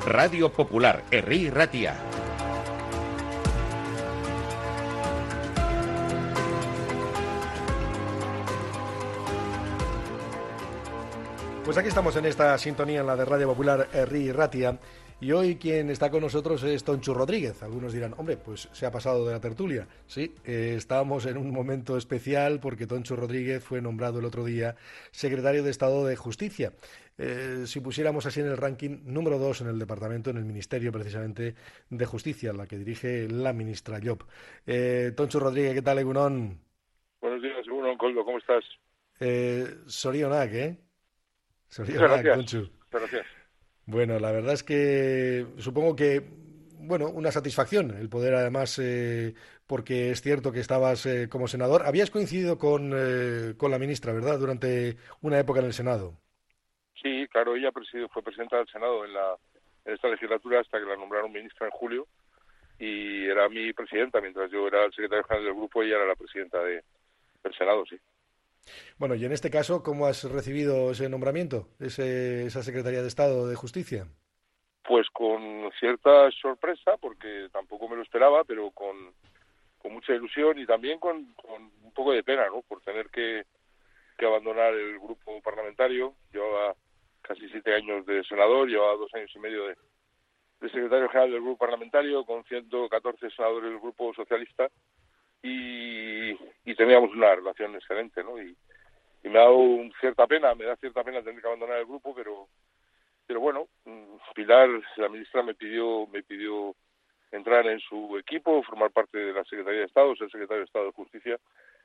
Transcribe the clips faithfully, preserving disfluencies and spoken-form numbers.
Radio Popular, Herri Ratia. Pues aquí estamos en esta sintonía, en la de Radio Popular, Herri Ratia. Y hoy quien está con nosotros es Tonchu Rodríguez. Algunos dirán, hombre, pues se ha pasado de la tertulia. Sí, eh, estábamos en un momento especial porque Tonchu Rodríguez fue nombrado el otro día secretario de Estado de Justicia. Eh, si pusiéramos así en el ranking, número dos en el departamento, en el Ministerio precisamente de Justicia, la que dirige la ministra Llop. Eh, Tonchu Rodríguez, ¿qué tal, Egunon? Buenos días, Egunon, Coldo, ¿cómo estás? Eh, Sorionak, ¿eh? Sorionak, Tonchu. Muchas gracias. Bueno, la verdad es que supongo que, bueno, una satisfacción el poder además, eh, porque es cierto que estabas eh, como senador. Habías coincidido con, eh, con la ministra, ¿verdad?, durante una época en el Senado. Sí, claro, ella presidió, fue presidenta del Senado en, la, en esta legislatura hasta que la nombraron ministra en julio y era mi presidenta, mientras yo era el secretario general del grupo, ella era la presidenta de, del Senado, sí. Bueno, y en este caso, ¿cómo has recibido ese nombramiento, ese, esa Secretaría de Estado de Justicia? Pues con cierta sorpresa, porque tampoco me lo esperaba, pero con, con mucha ilusión y también con, con un poco de pena, ¿no?, por tener que, que abandonar el grupo parlamentario. Llevaba casi siete años de senador, llevaba dos años y medio de, de secretario general del grupo parlamentario, con ciento catorce senadores del grupo socialista, y, y teníamos una relación excelente, ¿no? Y, y me ha dado cierta pena, me da cierta pena tener que abandonar el grupo, pero pero bueno, Pilar, la ministra, me pidió me pidió entrar en su equipo, formar parte de la Secretaría de Estado, ser secretario de Estado de Justicia,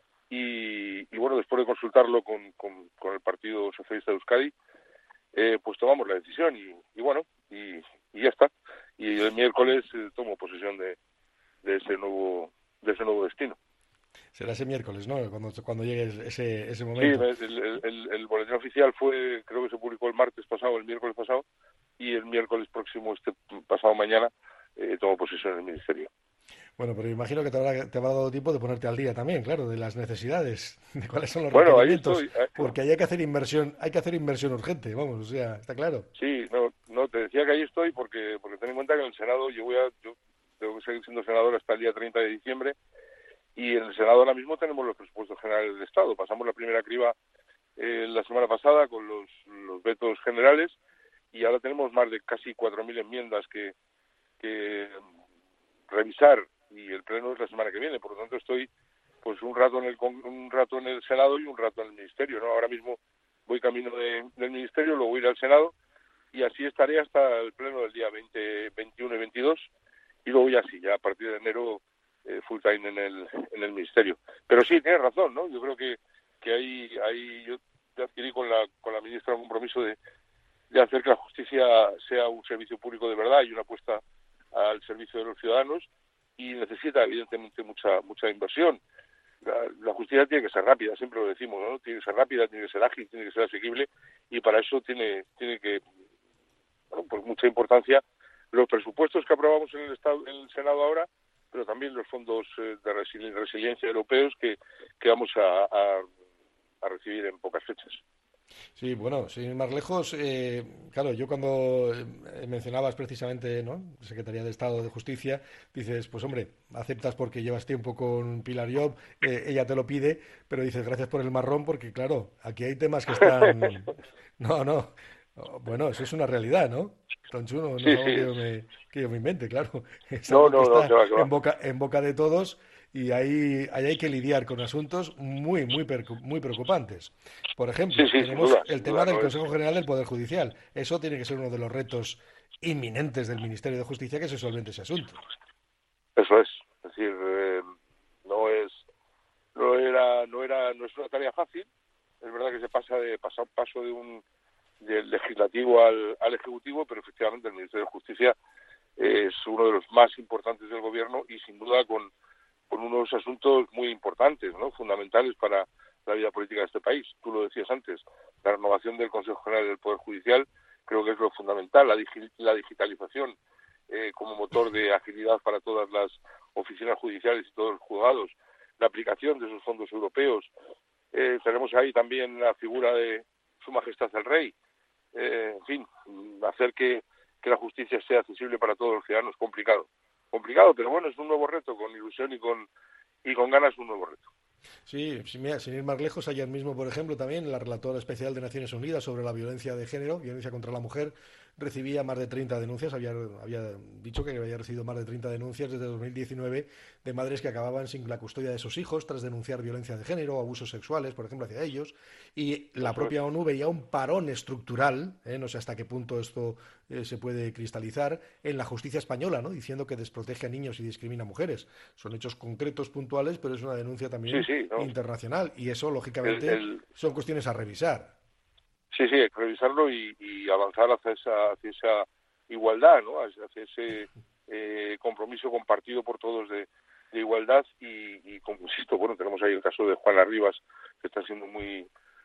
y, y bueno, después de consultarlo con, con, con el Partido Socialista de Euskadi, eh, pues tomamos la decisión y, y bueno, y, y ya está. Y el miércoles eh, tomo posesión de, de ese nuevo de ese nuevo destino. Será ese miércoles, ¿no?, cuando, cuando llegue ese, ese momento. Sí, el, el, el, el boletín oficial fue, creo que se publicó el martes pasado, el miércoles pasado, y el miércoles próximo, este pasado mañana, eh, tomo posesión del ministerio. Bueno, pero imagino que te habrá, te habrá dado tiempo de ponerte al día también, claro, de las necesidades, de cuáles son los bueno, requerimientos, ahí estoy, ahí... porque hay que hacer inversión, hay que hacer inversión urgente, vamos, o sea, está claro. Sí, no, no te decía que ahí estoy porque porque ten en cuenta que en el Senado yo voy a yo tengo que seguir siendo senador hasta el día treinta de diciembre y en el Senado ahora mismo tenemos los presupuestos generales del Estado. Pasamos la primera criba eh, la semana pasada con los, los vetos generales y ahora tenemos más de casi cuatro mil enmiendas que, que revisar y el pleno es la semana que viene. Por lo tanto estoy pues un rato en el un rato en el Senado y un rato en el Ministerio, ¿no? Ahora mismo voy camino de, del Ministerio, luego voy a ir al Senado y así estaré hasta el pleno del día veinte, veintiuno y veintidós y luego ya sí, ya a partir de enero eh, full time en el en el Ministerio. Pero sí, tienes razón, ¿no? Yo creo que que ahí ahí yo te adquirí con la con la ministra un compromiso de de hacer que la justicia sea un servicio público de verdad y una apuesta al servicio de los ciudadanos y necesita evidentemente mucha mucha inversión. La, la justicia tiene que ser rápida, siempre lo decimos, ¿no? Tiene que ser rápida, tiene que ser ágil, tiene que ser asequible y para eso tiene tiene que, bueno, pues mucha importancia los presupuestos que aprobamos en el Estado, en el Senado ahora, pero también los fondos eh, de resili- resiliencia europeos que, que vamos a, a, a recibir en pocas fechas. Sí, bueno, sin ir más lejos, eh, claro, yo cuando eh, mencionabas precisamente, ¿no?, Secretaría de Estado de Justicia, dices, pues hombre, aceptas porque llevas tiempo con Pilar Llop, eh, ella te lo pide, pero dices, gracias por el marrón, porque claro, aquí hay temas que están... No, no, bueno, eso es una realidad, ¿no? Tonchu, no, no Sí, es algo sí. que yo me, que yo me invente, claro, es No, algo que no, no, está que va, que va. en boca, en boca de todos y ahí, ahí hay que lidiar con asuntos muy, muy, muy preocupantes. Por Sí, ejemplo, sí, sin tenemos duda, el sin tema duda, del no es... Consejo General del Poder Judicial. Eso tiene que ser uno de los retos inminentes del Ministerio de Justicia, que se solvente ese asunto. Eso es, es decir, eh, no es, no era, no era, no es una tarea fácil. Es verdad que se pasa de pasar paso de un del legislativo al, al ejecutivo, pero efectivamente el Ministerio de Justicia es uno de los más importantes del gobierno y sin duda con, con unos asuntos muy importantes, ¿no?, fundamentales para la vida política de este país. Tú lo decías antes, la renovación del Consejo General del Poder Judicial creo que es lo fundamental, la, digi- la digitalización eh, como motor de agilidad para todas las oficinas judiciales y todos los juzgados, la aplicación de esos fondos europeos. Eh, tenemos ahí también la figura de Su Majestad el Rey. Eh, en fin, hacer que, que que la justicia sea accesible para todos los ciudadanos. Complicado, complicado, pero bueno, es un nuevo reto, con ilusión y con y con ganas un nuevo reto. Sí, sin, mira, sin ir más lejos, ayer mismo, por ejemplo, también la relatora especial de Naciones Unidas sobre la violencia de género, violencia contra la mujer, recibía más de treinta denuncias, había, había dicho que había recibido más de treinta denuncias desde dos mil diecinueve de madres que acababan sin la custodia de sus hijos tras denunciar violencia de género o abusos sexuales, por ejemplo, hacia ellos, y la propia ONU veía un parón estructural, eh, no sé hasta qué punto esto eh, se puede cristalizar, en la justicia española, ¿no? Diciendo que desprotege a niños y discrimina a mujeres. Son hechos concretos, puntuales, pero es una denuncia también sí, sí, ¿no? internacional, y eso, lógicamente, el, el... son cuestiones a revisar. Sí, sí, hay que revisarlo y, y avanzar hacia esa, hacia esa igualdad, ¿no? Hacia ese eh, compromiso compartido por todos de, de igualdad y, y, como insisto, bueno, tenemos ahí el caso de Juana Rivas, que está siendo muy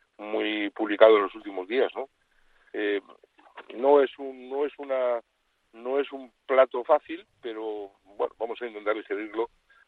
muy publicado en los últimos días, ¿no? Eh, no es un no es una no es un plato fácil, pero bueno, vamos a intentar digerirlo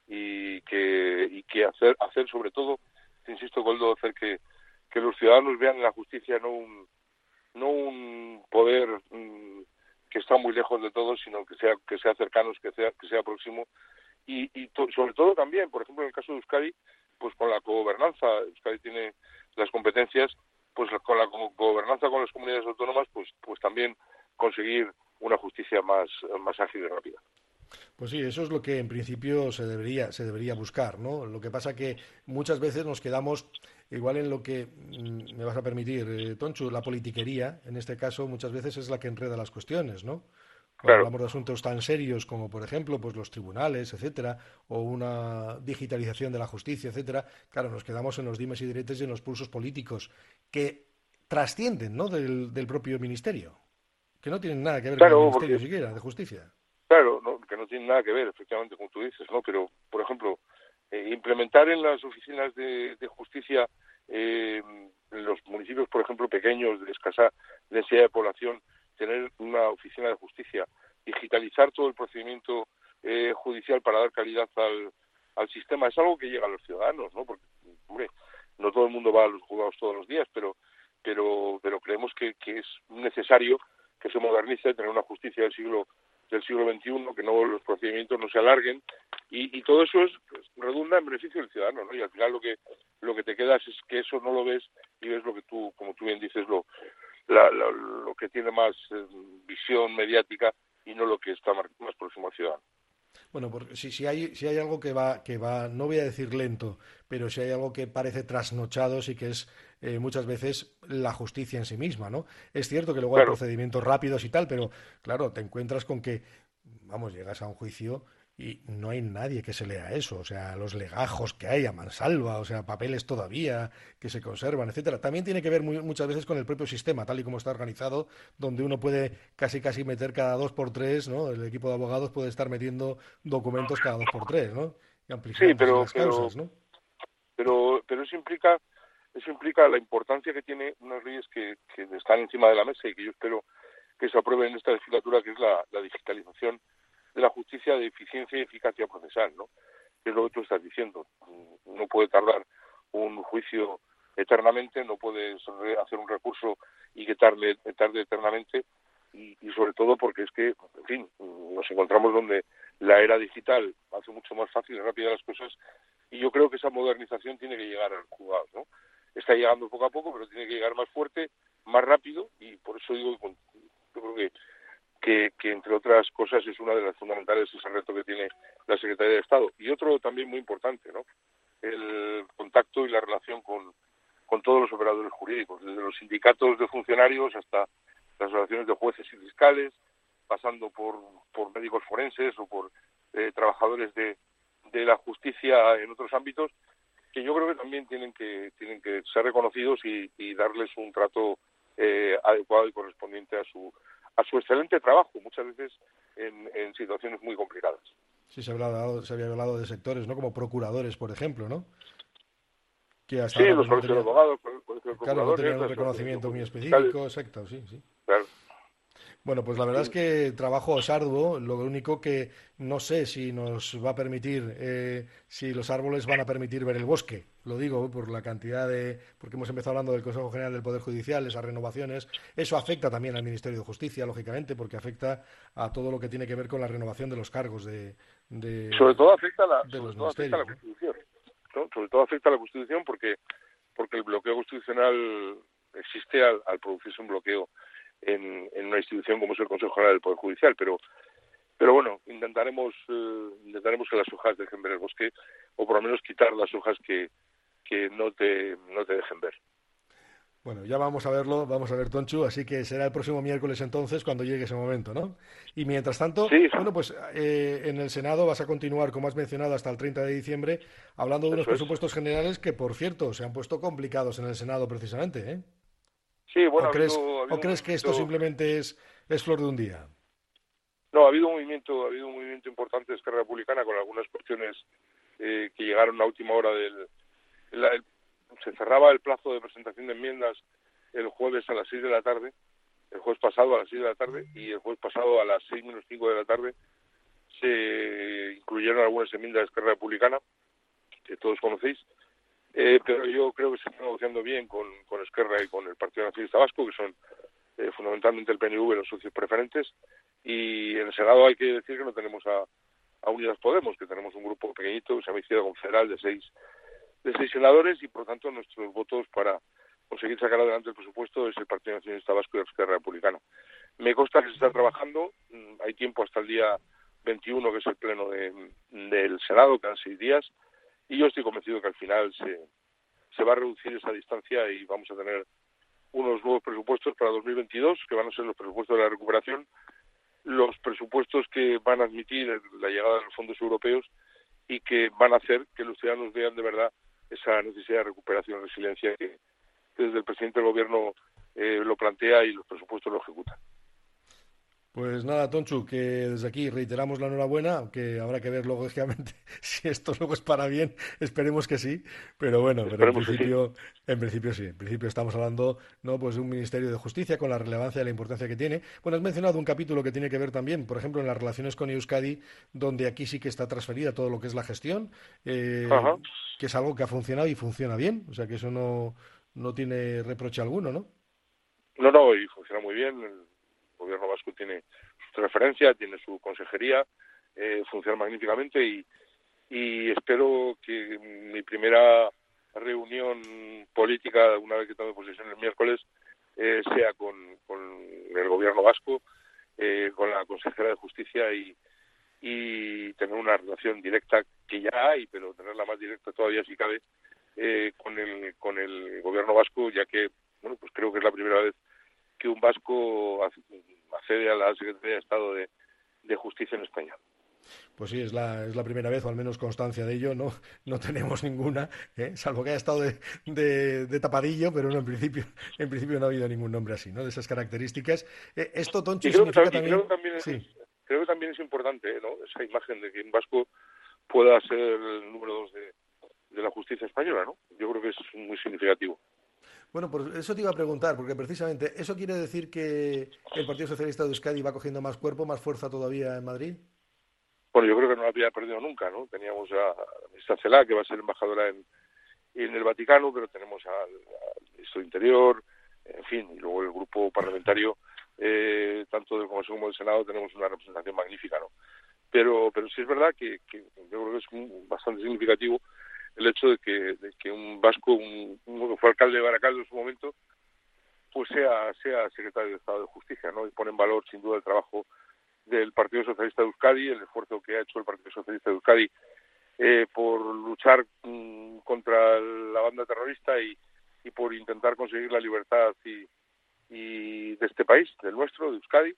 y que y que hacer hacer sobre todo, te insisto, Goldo, hacer que que los ciudadanos vean en la justicia no un no un poder mmm, que está muy lejos de todos, sino que sea que sea cercano, que sea que sea próximo y, y to, sobre todo también, por ejemplo, en el caso de Euskadi, pues con la cogobernanza. Euskadi tiene las competencias, pues con la gobernanza con las comunidades autónomas, pues pues también conseguir una justicia más más ágil y rápida. Pues sí, eso es lo que en principio se debería se debería buscar, ¿no? Lo que pasa que muchas veces nos quedamos igual en lo que mmm, me vas a permitir, eh, Tonchu, la politiquería, en este caso muchas veces es la que enreda las cuestiones, ¿no? Cuando Claro. hablamos de asuntos tan serios como, por ejemplo, pues los tribunales, etcétera, o una digitalización de la justicia, etcétera, claro, nos quedamos en los dimes y diretes y en los pulsos políticos que trascienden, ¿no?, del, del propio ministerio, que no tienen nada que ver Claro, con el ministerio porque, siquiera de justicia. claro, no, que no tiene nada que ver, efectivamente, como tú dices, ¿no? Pero, por ejemplo, eh, implementar en las oficinas de, de justicia, eh, en los municipios, por ejemplo, pequeños, de escasa densidad de población, tener una oficina de justicia, digitalizar todo el procedimiento eh, judicial para dar calidad al, al sistema, es algo que llega a los ciudadanos, ¿no? Porque, hombre, no todo el mundo va a los juzgados todos los días, pero pero pero creemos que, que es necesario que se modernice, tener una justicia del siglo del siglo veintiuno, que no los procedimientos no se alarguen y, y todo eso es pues, redunda en beneficio del ciudadano, ¿no? Y al final lo que lo que te quedas es que eso no lo ves y ves lo que tú, como tú bien dices, lo la, la, lo que tiene más eh, visión mediática y no lo que está más, más próximo al ciudadano. Bueno, porque si, si hay si hay algo que va que va, no voy a decir lento, pero si hay algo que parece trasnochado, sí que es eh, muchas veces la justicia en sí misma, ¿no? Es cierto que luego hay Claro. procedimientos rápidos y tal, pero claro, te encuentras con que, vamos, llegas a un juicio y no hay nadie que se lea eso, o sea, los legajos que hay a mansalva, o sea, papeles todavía que se conservan, etcétera. También tiene que ver muy, muchas veces con el propio sistema, tal y como está organizado, donde uno puede casi casi meter cada dos por tres, ¿no? El equipo de abogados puede estar metiendo documentos cada dos por tres, ¿no? Y Sí, amplificándose pero las pero causas, ¿no? pero pero eso implica eso implica la importancia que tiene unas leyes que, que están encima de la mesa y que yo espero que se aprueben en esta legislatura, que es la, la digitalización de la justicia, de eficiencia y eficacia procesal, ¿no? Que es lo que tú estás diciendo. No puede tardar un juicio eternamente, no puedes hacer un recurso y que tarde, tarde eternamente, y, y sobre todo porque es que, en fin, nos encontramos donde la era digital hace mucho más fácil y rápida las cosas, y yo creo que esa modernización tiene que llegar al juzgado, ¿no? Está llegando poco a poco, pero tiene que llegar más fuerte, más rápido, y por eso digo, yo creo que Que, que, entre otras cosas, es una de las fundamentales, ese reto que tiene la Secretaría de Estado. Y otro también muy importante, ¿no? El contacto y la relación con, con todos los operadores jurídicos, desde los sindicatos de funcionarios hasta las asociaciones de jueces y fiscales, pasando por, por médicos forenses o por eh, trabajadores de, de la justicia en otros ámbitos, que yo creo que también tienen que tienen que ser reconocidos y, y darles un trato eh, adecuado y correspondiente a su a su excelente trabajo, muchas veces en, en situaciones muy complicadas. Sí, se, había hablado, se había hablado de sectores, ¿no? Como procuradores, por ejemplo, ¿no? Que hasta Sí, ahora los pues no colegios de tenían, abogados, los colegios de claro, no procuradores, tenían un las asociaciones reconocimiento de muy fiscales, específico, exacto, sí, sí. claro. Bueno, pues la verdad es que el trabajo es arduo, lo único que no sé si nos va a permitir, eh, si los árboles van a permitir ver el bosque. Lo digo por la cantidad de, porque hemos empezado hablando del Consejo General del Poder Judicial, esas renovaciones. Eso afecta también al Ministerio de Justicia, lógicamente, porque afecta a todo lo que tiene que ver con la renovación de los cargos de, de, Sobre todo afecta a la, de sobre los todo afecta a la ministerios, ¿no? Constitución, ¿no? Sobre todo afecta a la Constitución porque porque el bloqueo constitucional existe al, al producirse un bloqueo en, en una institución como es el Consejo General del Poder Judicial, pero pero bueno, intentaremos eh, intentaremos que las hojas dejen ver el bosque, o por lo menos quitar las hojas que, que no te no te dejen ver. Bueno, ya vamos a verlo, vamos a ver, Tonchu, así que será el próximo miércoles entonces cuando llegue ese momento, ¿no? Y mientras tanto, Sí, bueno, pues eh, en el Senado vas a continuar, como has mencionado, hasta el treinta de diciembre, hablando de unos eso es. presupuestos generales que, por cierto, se han puesto complicados en el Senado precisamente, ¿eh? Sí, bueno, ¿O ha crees, habido, ha o habido un crees que esto movimiento, simplemente es, es flor de un día? no, ha habido un movimiento, ha habido un movimiento importante de Esquerra Republicana con algunas cuestiones eh, que llegaron a última hora del, la- el- se cerraba el plazo de presentación de enmiendas el jueves a las seis de la tarde, el jueves pasado a las seis de la tarde, y el jueves pasado a las seis menos cinco de la tarde se incluyeron algunas enmiendas de Esquerra Republicana, que todos conocéis, eh, pero yo creo que se está negociando bien con, con Esquerra y con el Partido Nacionalista Vasco, que son eh, fundamentalmente el P N V, los socios preferentes, y en el Senado hay que decir que no tenemos a, a Unidas Podemos, que tenemos un grupo pequeñito que se llama Izquierda Confederal de seis, de seis senadores, y por lo tanto nuestros votos para conseguir sacar adelante el presupuesto es el Partido Nacionalista Vasco y la Esquerra Republicana. Me consta que se está trabajando, hay tiempo hasta el día veintiuno, que es el pleno de, del Senado, quedan seis días, y yo estoy convencido que al final se, se va a reducir esa distancia y vamos a tener unos nuevos presupuestos para dos mil veintidós, que van a ser los presupuestos de la recuperación, los presupuestos que van a admitir la llegada de los fondos europeos y que van a hacer que los ciudadanos vean de verdad esa necesidad de recuperación y resiliencia que, que desde el presidente del gobierno eh, lo plantea y los presupuestos lo ejecutan. Pues nada, Tonchu, que desde aquí reiteramos la enhorabuena, aunque habrá que ver lógicamente si esto luego es para bien, esperemos que sí, pero bueno, pero en Esperemos que sí. principio, en principio sí, en principio estamos hablando, ¿no?, pues de un Ministerio de Justicia con la relevancia y la importancia que tiene. Bueno, has mencionado un capítulo que tiene que ver también, por ejemplo, en las relaciones con Euskadi, donde aquí sí que está transferida todo lo que es la gestión, eh, Ajá. que es algo que ha funcionado y funciona bien, o sea que eso no, no tiene reproche alguno, ¿no? No, no, y funciona muy bien. El gobierno vasco tiene su referencia, tiene su consejería, eh, funciona magníficamente y, y espero que mi primera reunión política, una vez que tome posesión el miércoles, eh, sea con, con el gobierno vasco, eh, con la consejera de Justicia y, y tener una relación directa, que ya hay, pero tenerla más directa todavía si cabe, eh, con el con el gobierno vasco, ya que, bueno, pues creo que es la primera vez que un vasco accede a la Secretaría de Estado de, de Justicia en España. Pues sí, es la, es la primera vez, o al menos constancia de ello, no, no tenemos ninguna, ¿eh? Salvo que haya estado de, de, de tapadillo, pero no, en principio, en principio no ha habido ningún nombre así, ¿no?, de esas características. Eh, esto, Tonchi, Y creo que significa también, y creo también... que también es, Sí. creo que también es importante, ¿no?, esa imagen de que un vasco pueda ser el número dos de, de la justicia española, ¿no? Yo creo que es muy significativo. Bueno, por eso te iba a preguntar, porque precisamente eso quiere decir que el Partido Socialista de Euskadi va cogiendo más cuerpo, más fuerza todavía en Madrid. Bueno, yo creo que no la había perdido nunca, ¿no? Teníamos a esta Cela, que va a ser embajadora en, en el Vaticano, pero tenemos al, al ministro de Interior, en fin, y luego el grupo parlamentario, eh, tanto del Congreso como del Senado, tenemos una representación magnífica, ¿no? Pero, pero sí es verdad que, que yo creo que es un, bastante significativo el hecho de que, de que un vasco, un, uno que fue alcalde de Baracaldo en su momento, pues sea, sea secretario de Estado de Justicia, ¿no? Y pone en valor, sin duda, el trabajo del Partido Socialista de Euskadi, el esfuerzo que ha hecho el Partido Socialista de Euskadi eh, por luchar mmm, contra la banda terrorista y, y por intentar conseguir la libertad y, y de este país, del nuestro, de Euskadi,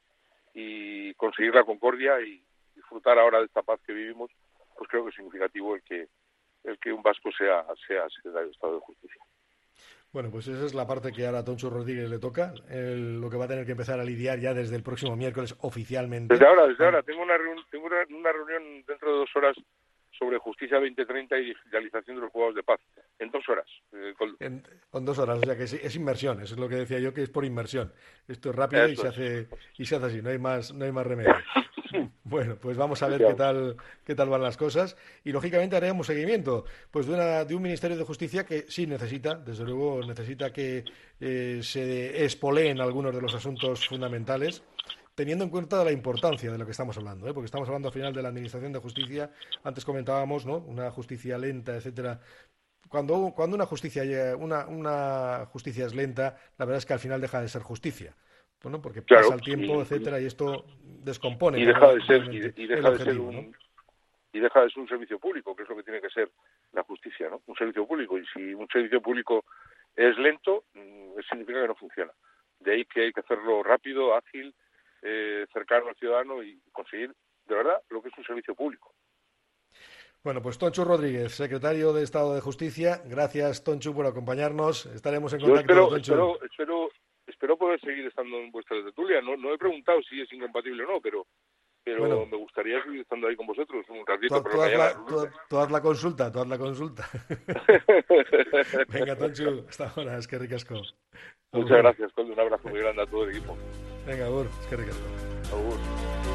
y conseguir la concordia y disfrutar ahora de esta paz que vivimos, pues creo que es significativo el que el que un vasco sea, sea secretario de Estado de Justicia. Bueno, pues esa es la parte que ahora a Toncho Rodríguez le toca, el, lo que va a tener que empezar a lidiar ya desde el próximo miércoles oficialmente. Desde ahora, desde ahora. Tengo una, reun, tengo una, una reunión dentro de dos horas sobre Justicia veinte treinta y digitalización de los juzgados de paz, en dos horas. Eh, con... En, con dos horas, o sea que es, es inmersión, eso es lo que decía yo, que es por inmersión. Esto es rápido y se, hace, y se hace así, no hay más, no hay más remedio. Bueno, pues vamos a ver qué tal, qué tal van las cosas y lógicamente haremos seguimiento pues de, una, de un Ministerio de Justicia que sí necesita, desde luego necesita que eh, se espoleen algunos de los asuntos fundamentales, teniendo en cuenta la importancia de lo que estamos hablando, ¿eh? Porque estamos hablando al final de la Administración de Justicia. Antes comentábamos, ¿no?, una justicia lenta, etcétera. Cuando, cuando una justicia una, una justicia es lenta, la verdad es que al final deja de ser justicia. Bueno, porque pasa claro, el tiempo, y, etcétera, y esto descompone. Y deja de ser, y, de, y deja de objetivo, ser un, ¿no? y deja de ser un servicio público, que es lo que tiene que ser la justicia, ¿no? Un servicio público. Y si un servicio público es lento, significa que no funciona. De ahí que hay que hacerlo rápido, ágil, eh, cercano al ciudadano y conseguir, de verdad, lo que es un servicio público. Bueno, pues Tonchu Rodríguez, secretario de Estado de Justicia. Gracias, Tonchu, por acompañarnos. Estaremos en contacto. Yo espero, Tonchu. espero, espero, espero poder seguir estando en vuestra tertulia. No, no he preguntado si es incompatible o no, pero, pero bueno, me gustaría seguir estando ahí con vosotros un ratito. Tú, tú, haz la, tú, tú haz la consulta, tú haz la consulta. Venga, Tonchu, hasta ahora, es que ricasco. Muchas gracias, Coldo. Un abrazo muy grande a todo el equipo. Venga, Agur, es que ricasco. Agur.